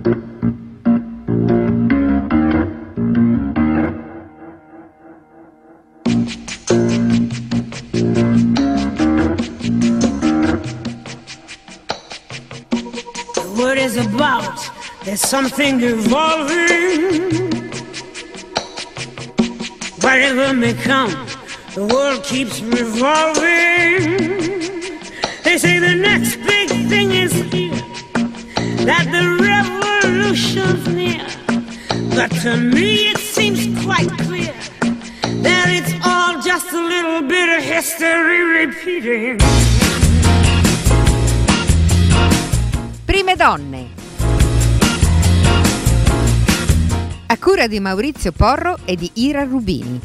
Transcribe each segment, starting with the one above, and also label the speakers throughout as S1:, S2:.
S1: What is about? There's something evolving. Whatever may come, the world keeps revolving. They say the next big thing is here, that the revolution's near. But to me it seems quite clear that it's all just a little bit of history repeating.
S2: Prime donne. A cura di Maurizio Porro e di Ira Rubini.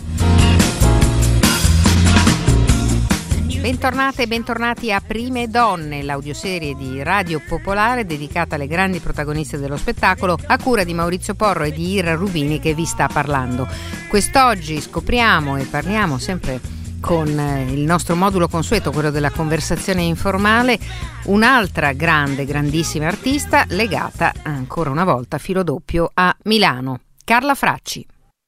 S2: Bentornate e bentornati a Prime Donne, l'audioserie di Radio Popolare dedicata alle grandi protagoniste dello spettacolo, a cura di Maurizio Porro e di Ira Rubini che vi sta parlando. Quest'oggi scopriamo e parliamo sempre con il nostro modulo consueto, quello della conversazione informale, un'altra grandissima artista legata ancora una volta a filo doppio a Milano, Carla Fracci.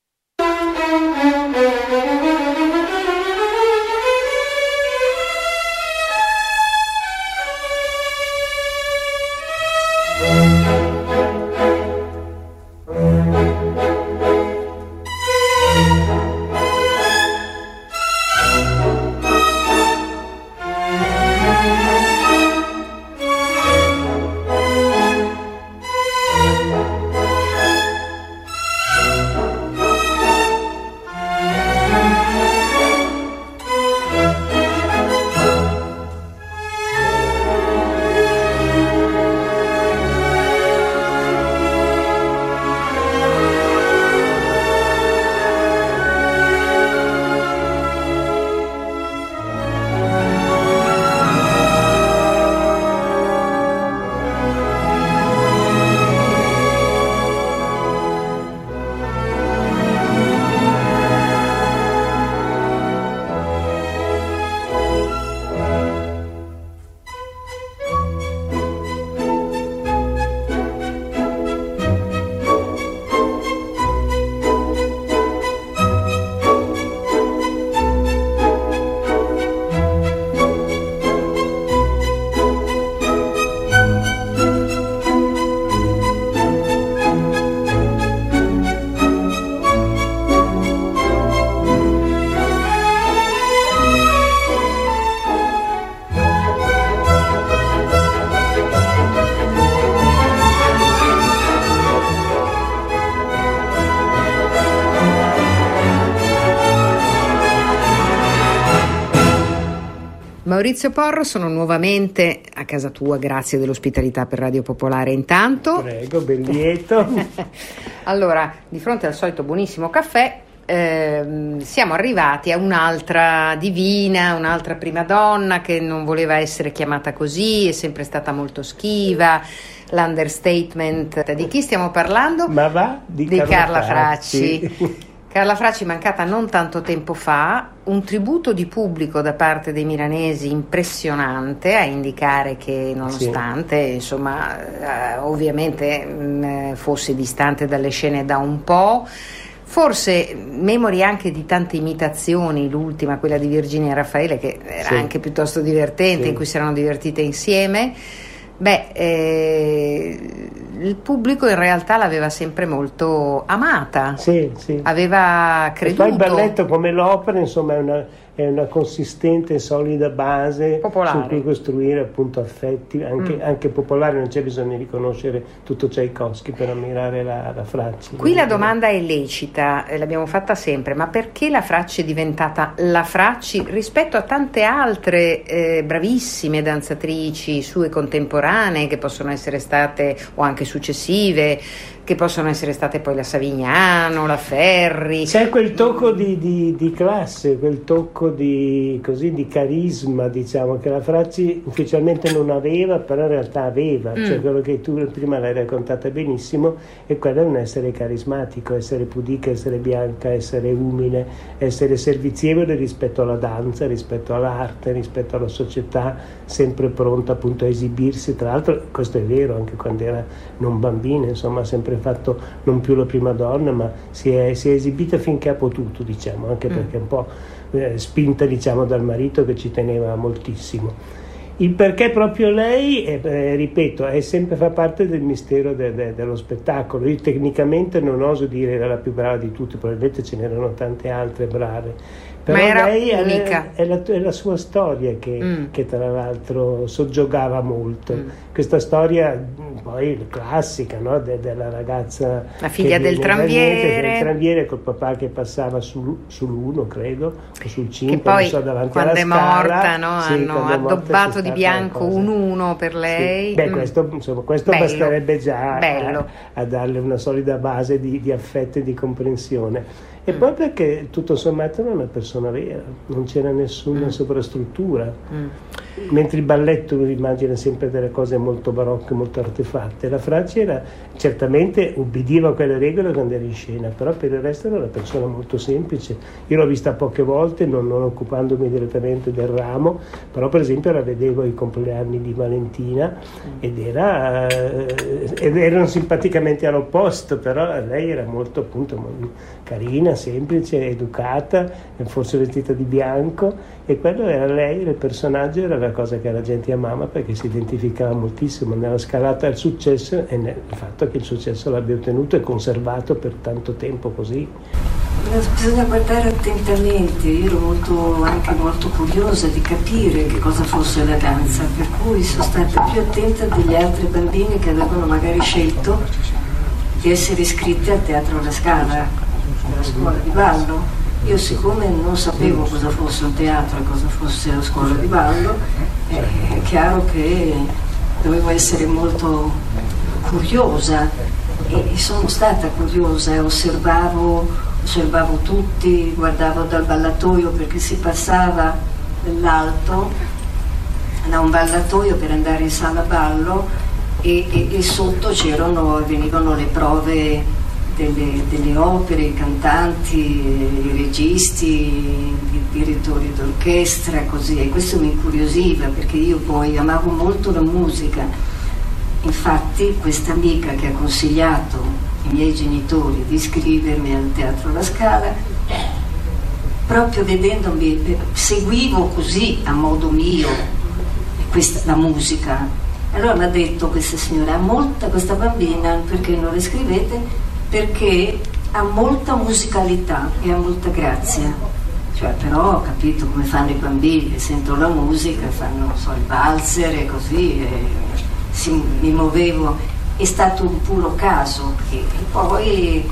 S2: Maurizio Porro, sono nuovamente a casa tua, grazie dell'ospitalità per Radio Popolare intanto.
S3: Prego, ben lieto.
S2: Allora, di fronte al solito buonissimo caffè, siamo arrivati a un'altra divina, un'altra prima donna che non voleva essere chiamata così, è sempre stata molto schiva, l'understatement. Di chi stiamo parlando?
S3: Ma va, di
S2: Carla Fracci. Carla Fracci, mancata non tanto tempo fa, un tributo di pubblico da parte dei milanesi impressionante, a indicare che nonostante insomma ovviamente fosse distante dalle scene da un po', forse memori anche di tante imitazioni, l'ultima, quella di Virginia e Raffaele, che era anche piuttosto divertente, in cui si erano divertite insieme. Il pubblico in realtà l'aveva sempre molto amata, aveva creduto.
S3: E poi il balletto, come l'opera, insomma, è una consistente e solida base popolare su cui costruire appunto affetti anche popolari. Non c'è bisogno di conoscere tutto Tchaikovsky per ammirare la Fracci.
S2: Qui la domanda è lecita, l'abbiamo fatta sempre, ma perché la Fracci è diventata la Fracci rispetto a tante altre bravissime danzatrici sue contemporanee, che possono essere state, o anche successive, che possono essere state poi la Savignano, la Ferri?
S3: C'è quel tocco di classe, quel tocco poco di carisma, diciamo, che la Fracci ufficialmente non aveva, però in realtà aveva, cioè quello che tu prima l'hai raccontata benissimo, è quello di non essere carismatico, essere pudica, essere bianca, essere umile, essere servizievole rispetto alla danza, rispetto all'arte, rispetto alla società, sempre pronta appunto a esibirsi. Tra l'altro questo è vero anche quando era non bambina, insomma ha sempre fatto non più la prima donna, ma si è esibita finché ha potuto, diciamo, anche perché un po' spinta, diciamo, dal marito che ci teneva moltissimo. Il perché proprio lei, ripeto, fa parte del mistero dello spettacolo. Io tecnicamente non oso dire era la più brava di tutte, probabilmente ce n'erano tante altre brave. Però
S2: ma era
S3: lei
S2: unica.
S3: È la sua storia che tra l'altro soggiogava molto. Questa storia poi classica, no? Della ragazza,
S2: la figlia del tranviere
S3: col papà che passava sull'1, credo, o sul 5,
S2: che poi
S3: non so, davanti
S2: quando
S3: alla
S2: è
S3: scala,
S2: morta, no?
S3: sì,
S2: hanno addobbato di bianco un 1 per lei.
S3: Sì. Beh, questo
S2: bello,
S3: basterebbe già
S2: bello.
S3: a darle una solida base di affetto e di comprensione. E poi perché tutto sommato era una persona vera, non c'era nessuna sovrastruttura. Mentre il balletto immagina sempre delle cose molto barocche, molto artefatte, la Fracci certamente ubbidiva a quelle regole quando era in scena, però per il resto era una persona molto semplice. Io l'ho vista poche volte, non occupandomi direttamente del ramo, però per esempio la vedevo ai compleanni di Valentina ed erano simpaticamente all'opposto, però lei era molto appunto carina, semplice, educata, forse vestita di bianco, e quello era lei, il personaggio era la cosa che la gente amava perché si identificava moltissimo nella scalata del successo e nel fatto che il successo l'abbia ottenuto e conservato per tanto tempo così.
S4: Bisogna guardare attentamente, io ero anche molto curiosa di capire che cosa fosse la danza, per cui sono stata più attenta degli altri bambini che avevano magari scelto di essere iscritti al Teatro alla Scala, alla scuola di ballo. Io, siccome non sapevo cosa fosse un teatro e cosa fosse la scuola di ballo, è chiaro che dovevo essere molto curiosa e sono stata curiosa e osservavo tutti, guardavo dal ballatoio perché si passava dall'alto da un ballatoio per andare in sala ballo e sotto venivano le prove delle opere, i cantanti, i registi, i direttori d'orchestra, così, e questo mi incuriosiva perché io poi amavo molto la musica. Infatti questa amica che ha consigliato ai miei genitori di iscrivermi al Teatro alla Scala, proprio vedendomi, seguivo così a modo mio la musica. Allora mi ha detto questa signora, questa bambina, perché non la iscrivete? Perché ha molta musicalità e ha molta grazia. Cioè, però ho capito come fanno i bambini, sentono la musica, fanno il valzer e così, mi muovevo. È stato un puro caso e poi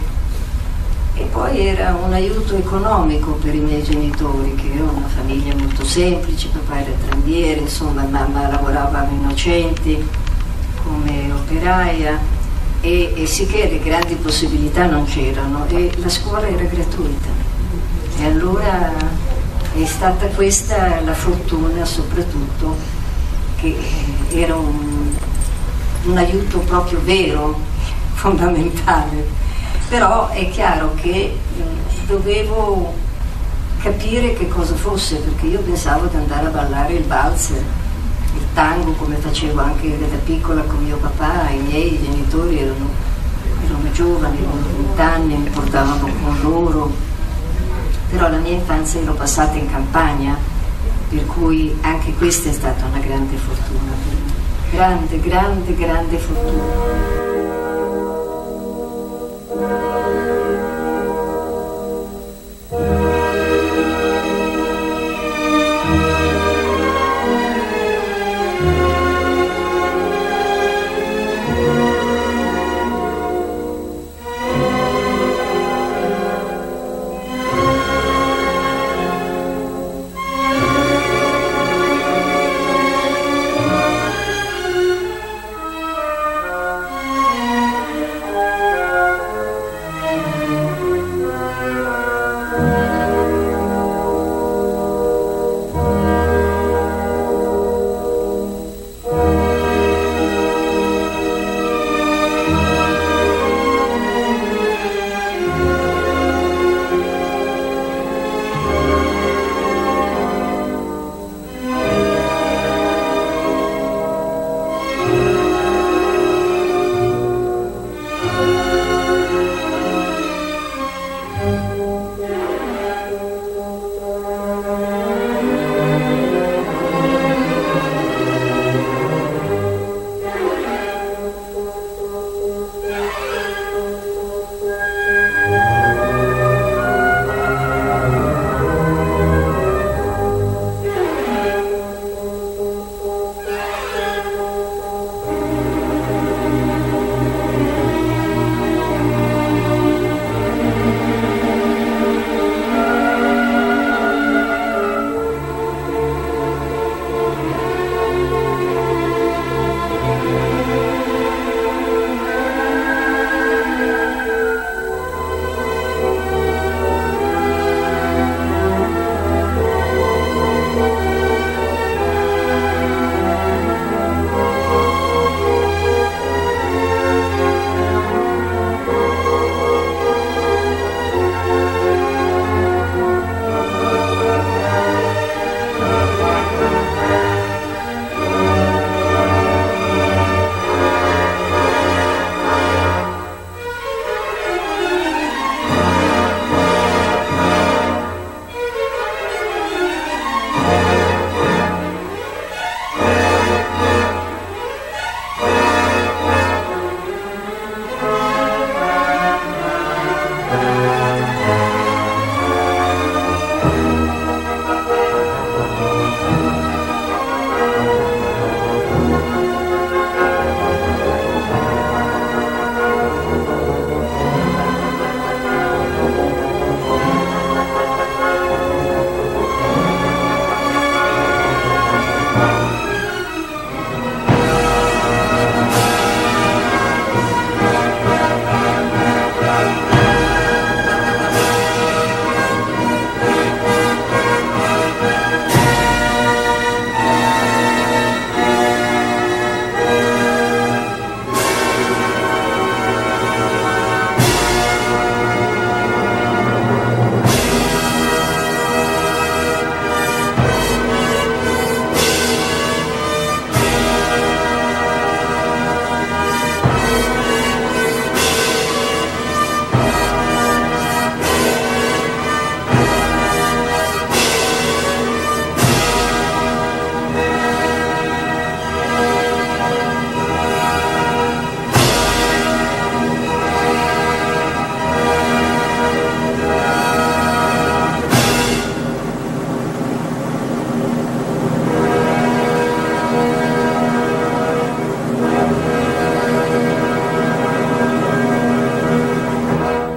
S4: era un aiuto economico per i miei genitori, che erano una famiglia molto semplice, papà era tranviere, insomma, mamma lavorava a Innocenti come operaia. E sicché le grandi possibilità non c'erano e la scuola era gratuita, e allora è stata questa la fortuna, soprattutto che era un aiuto proprio vero, fondamentale. Però è chiaro che dovevo capire che cosa fosse, perché io pensavo di andare a ballare il valzer, il tango, come facevo anche da piccola con mio papà. I miei genitori erano giovani, con 20 anni, mi portavano con loro, però la mia infanzia l'ho passata in campagna, per cui anche questa è stata una grande fortuna per me, grande fortuna.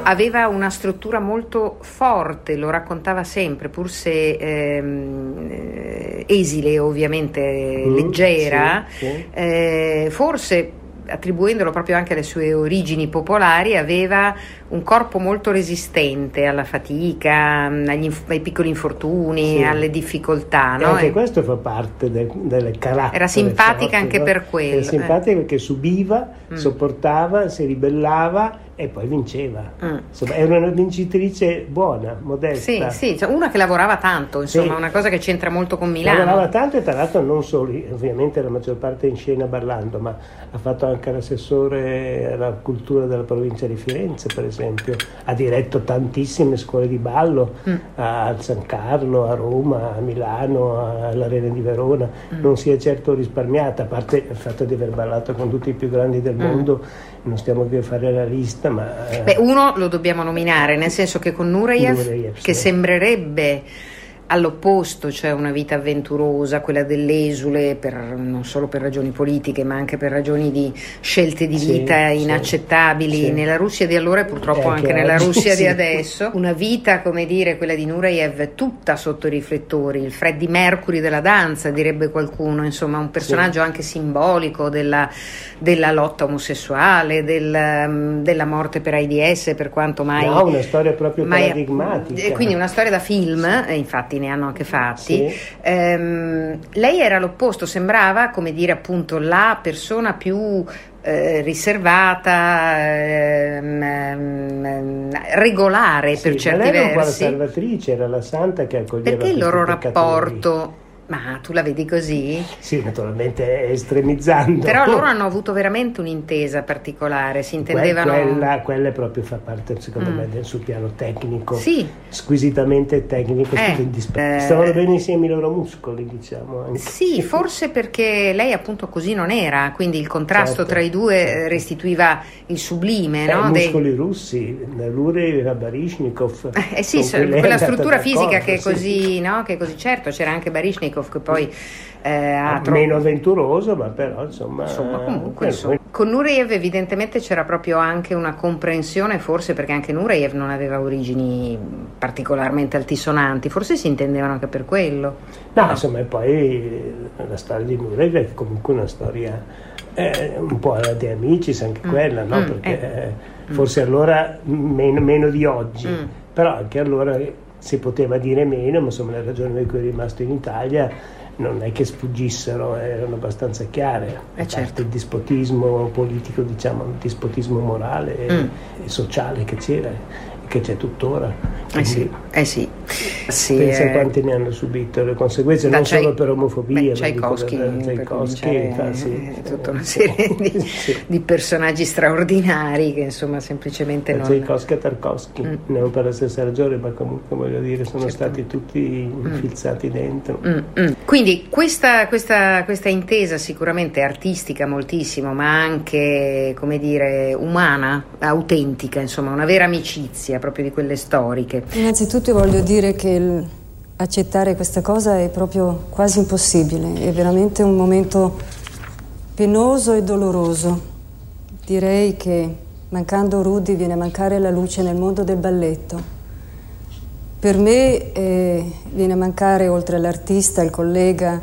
S2: aveva una struttura molto forte, lo raccontava sempre, pur se esile, ovviamente leggera, forse attribuendolo proprio anche alle sue origini popolari, aveva un corpo molto resistente alla fatica, ai piccoli infortuni, alle difficoltà.
S3: E anche questo fa parte del carattere.
S2: Era simpatica anche per quello.
S3: Era simpatica perché subiva, sopportava, si ribellava e poi vinceva. Insomma, era una vincitrice buona, modesta.
S2: Sì, cioè una che lavorava tanto, insomma, una cosa che c'entra molto con Milano.
S3: Lavorava tanto, e tra l'altro non solo, ovviamente la maggior parte in scena ballando, ma ha fatto anche l'assessore alla cultura della provincia di Firenze, per esempio. Ha diretto tantissime scuole di ballo a San Carlo, a Roma, a Milano, all'Arena di Verona. Non si è certo risparmiata, a parte il fatto di aver ballato con tutti i più grandi del mondo. Non stiamo qui a fare la lista, ma
S2: uno lo dobbiamo nominare, nel senso che con Nureyev, che sembrerebbe all'opposto, cioè una vita avventurosa, quella dell'esule, non solo per ragioni politiche ma anche per ragioni di scelte di vita inaccettabili nella Russia di allora e purtroppo anche nella Russia di adesso. Una vita, come dire, quella di Nureyev, tutta sotto i riflettori, il Freddie Mercury della danza, direbbe qualcuno, insomma un personaggio anche simbolico della lotta omosessuale, della morte per AIDS, per quanto mai
S3: una storia proprio paradigmatica,
S2: quindi una storia da film, infatti ne hanno anche fatti. Lei era l'opposto, sembrava, come dire, appunto la persona più riservata, regolare per certi versi.
S3: Lei era un po' la salvatrice, era la santa che accoglieva.
S2: Perché il loro rapporto? Ma tu la vedi così?
S3: Sì, naturalmente estremizzando.
S2: Però loro hanno avuto veramente un'intesa particolare, si intendevano.
S3: Quella proprio fa parte, secondo me, del suo piano tecnico, squisitamente tecnico, stavano bene insieme i loro muscoli, diciamo. Anche.
S2: Sì, forse perché lei appunto così non era, quindi il contrasto tra i due restituiva il sublime, no?
S3: I muscoli russi, Nureyev era Baryshnikov.
S2: Quella struttura fisica che è così, no? Che è così, certo, c'era anche Baryshnikov che poi
S3: meno avventuroso, ma però insomma
S2: comunque con Nureyev evidentemente c'era proprio anche una comprensione, forse perché anche Nureyev non aveva origini particolarmente altisonanti, forse si intendevano anche per quello.
S3: No, insomma, e poi la storia di Nureyev è comunque una storia un po' alla De Amicis, anche quella, no? Perché forse allora meno di oggi, però anche allora si poteva dire meno, ma insomma le ragioni per cui è rimasto in Italia non è che sfuggissero, erano abbastanza chiare.
S2: Certo.
S3: Il dispotismo politico, diciamo, il dispotismo morale e sociale che c'era, che c'è tuttora. Quindi, pensa quanti ne hanno subito le conseguenze, non solo per omofobia,
S2: Tchaikovsky, tutta una serie di personaggi straordinari che insomma semplicemente non.
S3: Tchaikovsky e Tarkovsky, non per la stessa ragione, ma comunque voglio dire sono stati tutti infilzati dentro.
S2: Quindi questa intesa sicuramente artistica moltissimo, ma anche, come dire, umana, autentica, insomma una vera amicizia proprio di quelle storiche.
S5: Innanzitutto voglio dire che accettare questa cosa è proprio quasi impossibile, è veramente un momento penoso e doloroso. Direi che mancando Rudy viene a mancare la luce nel mondo del balletto. Per me viene a mancare, oltre all'artista, il collega,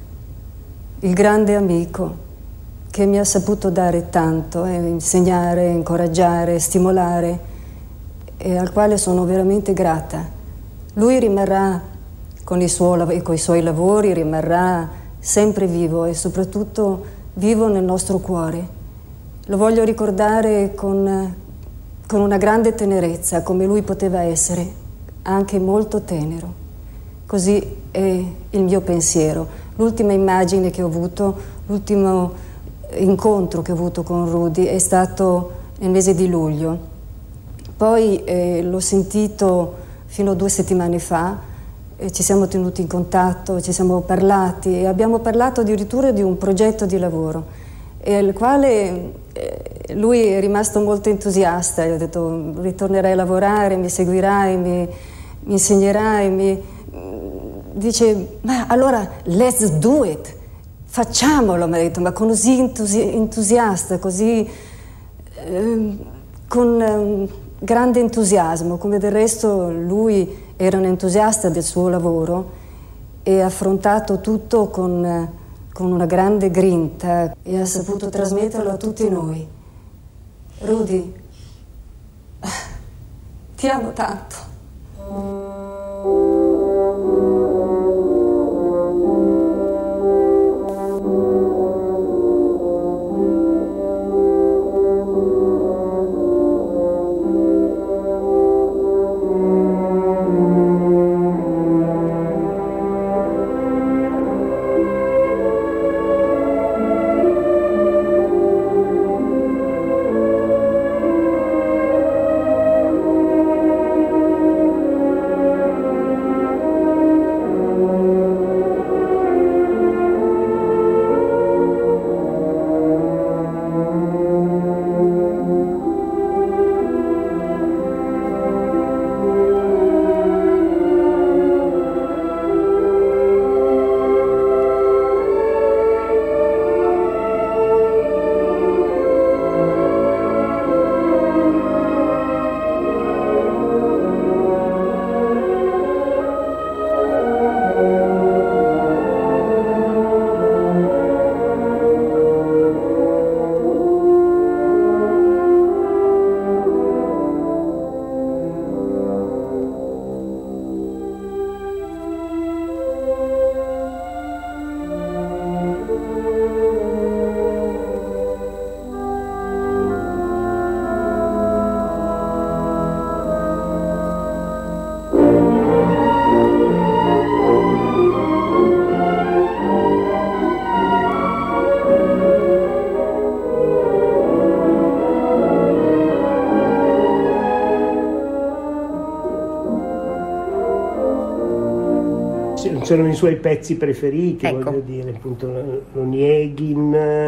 S5: il grande amico che mi ha saputo dare tanto, insegnare, incoraggiare, stimolare, e al quale sono veramente grata. Lui rimarrà con i suoi lavori, rimarrà sempre vivo e soprattutto vivo nel nostro cuore. Lo voglio ricordare con una grande tenerezza, come lui poteva essere, anche molto tenero. Così è il mio pensiero. L'ultima immagine che ho avuto, l'ultimo incontro che ho avuto con Rudy è stato nel mese di luglio. Poi l'ho sentito fino a 2 settimane fa, ci siamo tenuti in contatto, ci siamo parlati e abbiamo parlato addirittura di un progetto di lavoro, al quale lui è rimasto molto entusiasta. Gli ho detto: ritornerai a lavorare, mi seguirai, mi insegnerai, dice: ma allora let's do it, facciamolo, mi ha detto, ma così entusiasta, così con grande entusiasmo, come del resto lui era un entusiasta del suo lavoro e ha affrontato tutto con una grande grinta e ha saputo trasmetterlo a tutti noi. Rudy, ti amo tanto.
S3: Sono i suoi pezzi preferiti,
S2: ecco.
S3: Voglio dire, appunto l'Onieghin,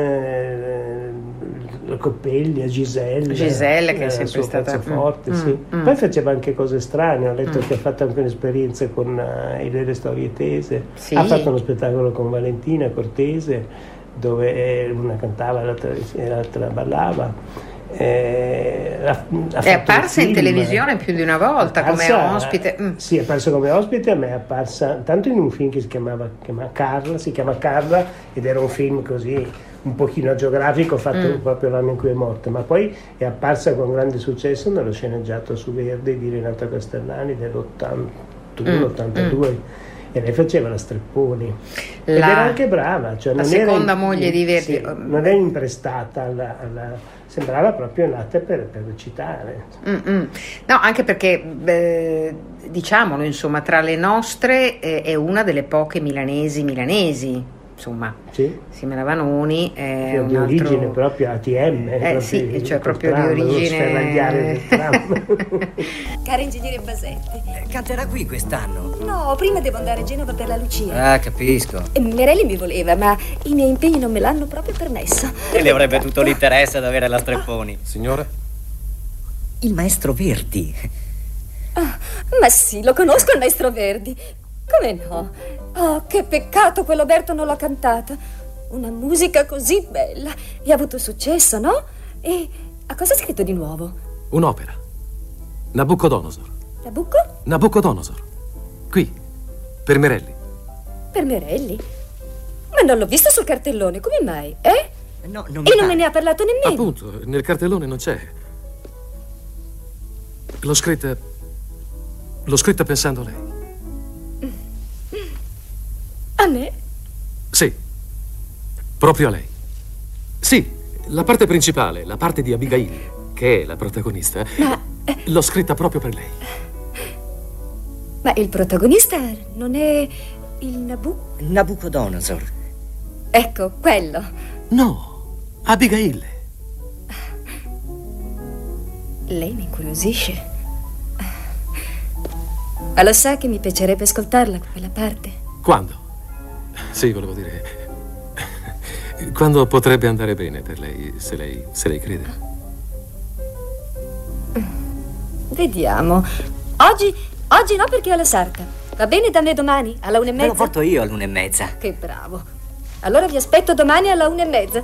S3: la Coppelia, Giselle
S2: che è sempre stata
S3: pezzo forte, sì. Poi faceva anche cose strane, ho letto che ha fatto anche un'esperienza con Le vere storie tese, sì. Ha fatto uno spettacolo con Valentina Cortese dove una cantava e l'altra ballava. È
S2: apparsa in televisione più di una volta come ospite.
S3: Sì, è apparsa come ospite. A me è apparsa tanto in un film che si chiama Carla, ed era un film così un pochino agiografico fatto proprio l'anno in cui è morta, ma poi è apparsa con grande successo nello sceneggiato su Verdi di Renato Castellani dell'81-82 e lei faceva la Strepponi ed era anche brava, cioè
S2: la
S3: non
S2: seconda
S3: era
S2: moglie di Verdi,
S3: sì, non è imprestata alla sembrava proprio nata per recitare.
S2: No, anche perché diciamolo, insomma, tra le nostre è una delle poche milanesi, insomma,
S3: sì.
S2: Simona Vanoni è
S3: di origine proprio ATM,
S2: sì, cioè proprio di origine
S6: Cara ingegnere Basetti,
S7: canterà qui quest'anno?
S6: No, prima devo andare a Genova per la Lucia.
S7: Ah, capisco.
S6: Merelli mi voleva, ma i miei impegni non me l'hanno proprio permesso.
S7: E le avrebbe tutto l'interesse ad avere la Strepponi.
S8: Signora?
S7: Il maestro Verdi.
S6: Ma sì, lo conosco il maestro Verdi. Come no? Oh, che peccato quell'Oberto non l'ha cantata. Una musica così bella. E ha avuto successo, no? E a cosa ha scritto di nuovo?
S8: Un'opera. Nabucodonosor. Nabucodonosor. Qui, per Merelli.
S6: Per Merelli? Ma non l'ho visto sul cartellone, come mai?
S7: No,
S6: non me ne ha parlato nemmeno.
S8: Appunto, nel cartellone non c'è. L'ho scritta pensando a lei.
S6: A me?
S8: Sì, proprio a lei. Sì, la parte principale, la parte di Abigail, che è la protagonista, l'ho scritta proprio per lei.
S6: Ma il protagonista non è il
S7: Nabucodonosor.
S6: Ecco, quello.
S8: No, Abigail.
S6: Lei mi incuriosisce. Ma lo sa che mi piacerebbe ascoltarla, quella parte?
S8: Quando? Sì, volevo dire, quando potrebbe andare bene per lei, se lei crede.
S6: Vediamo. Oggi no, perché ho la sarta. Va bene da me domani, alla 1:30?
S7: Me lo porto io all'1:30.
S6: Che bravo. Allora vi aspetto domani alla 1:30.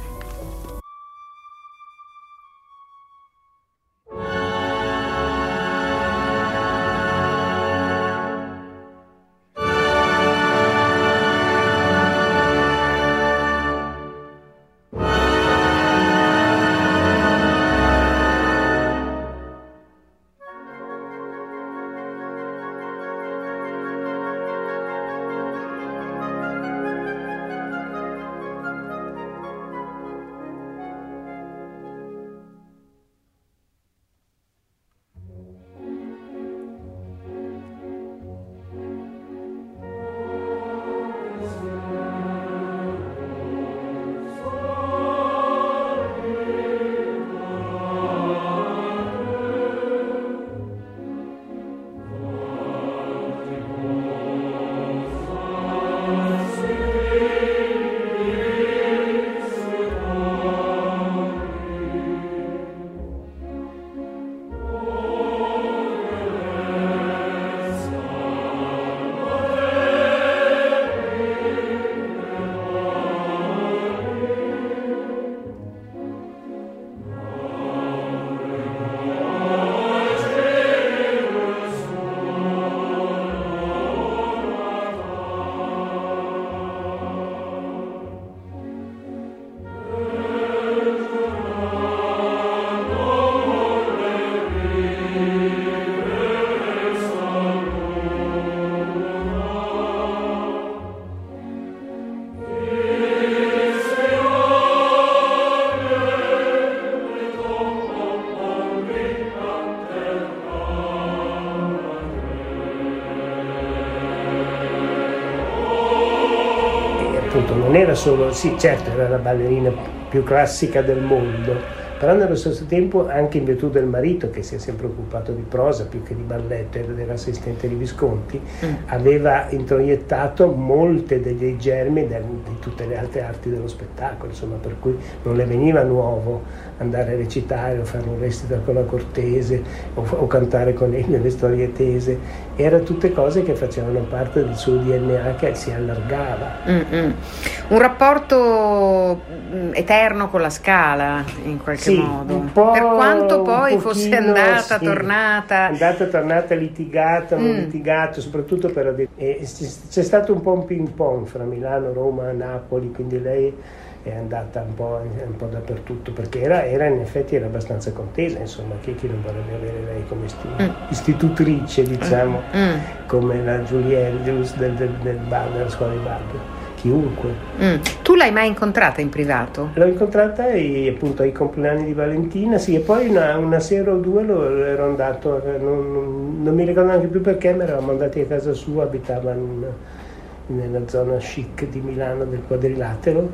S3: non era solo, sì certo era la ballerina più classica del mondo, però nello stesso tempo, anche in virtù del marito che si è sempre occupato di prosa più che di balletto, era dell'assistente di Visconti, aveva introiettato molte dei germi di tutte le altre arti dello spettacolo, insomma, per cui non le veniva nuovo andare a recitare o fare un recita con la Cortese o cantare con lei nelle storie tese, erano tutte cose che facevano parte del suo DNA che si allargava.
S2: Un rapporto eterno con la Scala in qualche modo,
S3: un po',
S2: per quanto poi fosse andata,
S3: sì,
S2: tornata,
S3: litigata, non litigato, soprattutto c'è stato un po' un ping pong fra Milano, Roma, Napoli, quindi lei è andata un po' dappertutto, perché era in effetti era abbastanza contesa, insomma, chi non vorrebbe avere lei come istitutrice, diciamo, come la Julie Andrews della scuola di ballo. Chiunque.
S2: Tu l'hai mai incontrata in privato?
S3: L'ho incontrata appunto ai compleanni di Valentina, sì, e poi una sera o due ero andato, non mi ricordo neanche più perché, ma eravamo andati a casa sua, abitava nella zona chic di Milano del Quadrilatero,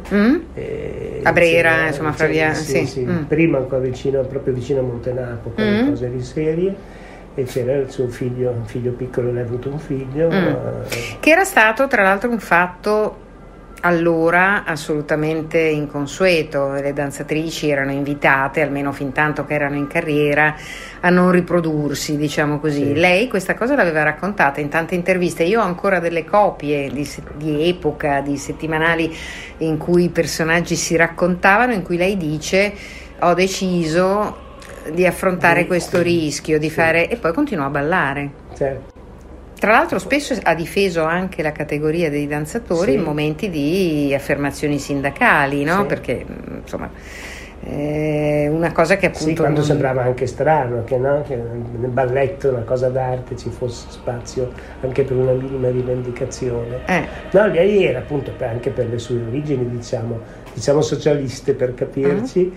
S2: a Brera, insomma, fra via.
S3: Sì. Prima ancora proprio vicino a Montenapo, con cose di serie. E c'era il suo figlio, un figlio piccolo, lei ha avuto un figlio.
S2: Che era stato tra l'altro un fatto allora assolutamente inconsueto. Le danzatrici erano invitate, almeno fin tanto che erano in carriera, a non riprodursi, diciamo così. Sì. Lei questa cosa l'aveva raccontata in tante interviste. Io ho ancora delle copie di epoca, di settimanali in cui i personaggi si raccontavano, in cui lei dice: ho deciso di affrontare questo rischio, di fare, e poi continuò a ballare.
S3: Certo.
S2: Tra l'altro spesso ha difeso anche la categoria dei danzatori in momenti di affermazioni sindacali, no? Perché insomma una cosa che appunto
S3: quando sembrava anche strano che nel balletto, una cosa d'arte, ci fosse spazio anche per una minima rivendicazione. No, lei era appunto anche per le sue origini diciamo socialiste, per capirci.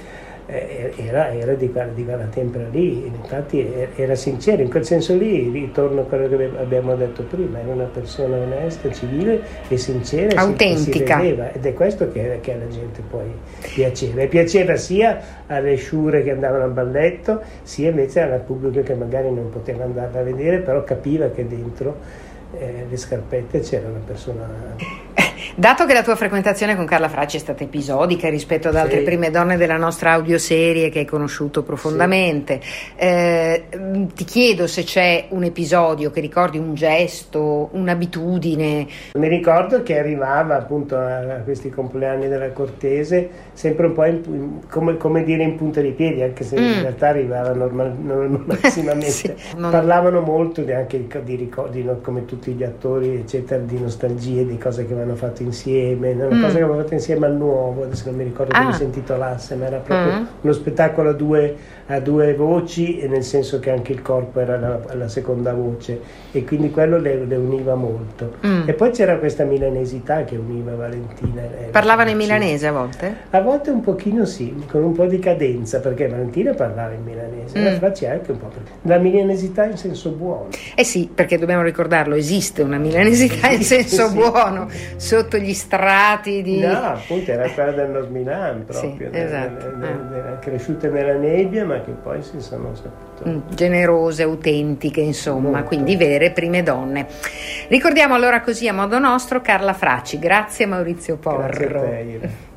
S3: Era di quella tempera lì, infatti era sincero in quel senso lì. Ritorno a quello che abbiamo detto prima, era una persona onesta, civile e sincera,
S2: autentica,
S3: si vedeva, ed è questo che alla gente poi piaceva, e piaceva sia alle sciure che andavano al balletto, sia invece al pubblico che magari non poteva andare a vedere, però capiva che dentro le scarpette c'era una persona.
S2: Dato che la tua frequentazione con Carla Fracci è stata episodica rispetto ad altre prime donne della nostra audioserie che hai conosciuto profondamente, ti chiedo se c'è un episodio che ricordi, un gesto, un'abitudine.
S3: Mi ricordo che arrivava appunto a questi compleanni della Cortese sempre un po' come dire in punta di piedi, anche se in realtà arrivava normalmente. Parlavano molto anche di ricordi, come tutti gli attori eccetera, di nostalgie, di cose che avevano fatto insieme, una cosa che avevamo fatto insieme al Nuovo, adesso non mi ricordo come si intitolasse, ma era proprio uno spettacolo a due voci, e nel senso che anche il corpo era la seconda voce, e quindi quello le univa molto. E poi c'era questa milanesità che univa Valentina.
S2: Parlavano in milanese a volte?
S3: A volte un pochino sì, con un po' di cadenza, perché Valentina parlava in milanese, la Fracci anche un po'. La milanesità in senso buono.
S2: Sì, perché dobbiamo ricordarlo, esiste una milanesità in senso buono, sotto gli strati di...
S3: No, appunto era quella del Nord Milan proprio,
S2: esatto.
S3: Cresciute nella nebbia, ma che poi si sono sapute
S2: generose, autentiche, insomma, quindi vere prime donne. Ricordiamo allora così a modo nostro Carla Fracci. Grazie Maurizio Porro.
S3: Grazie a te, Ira.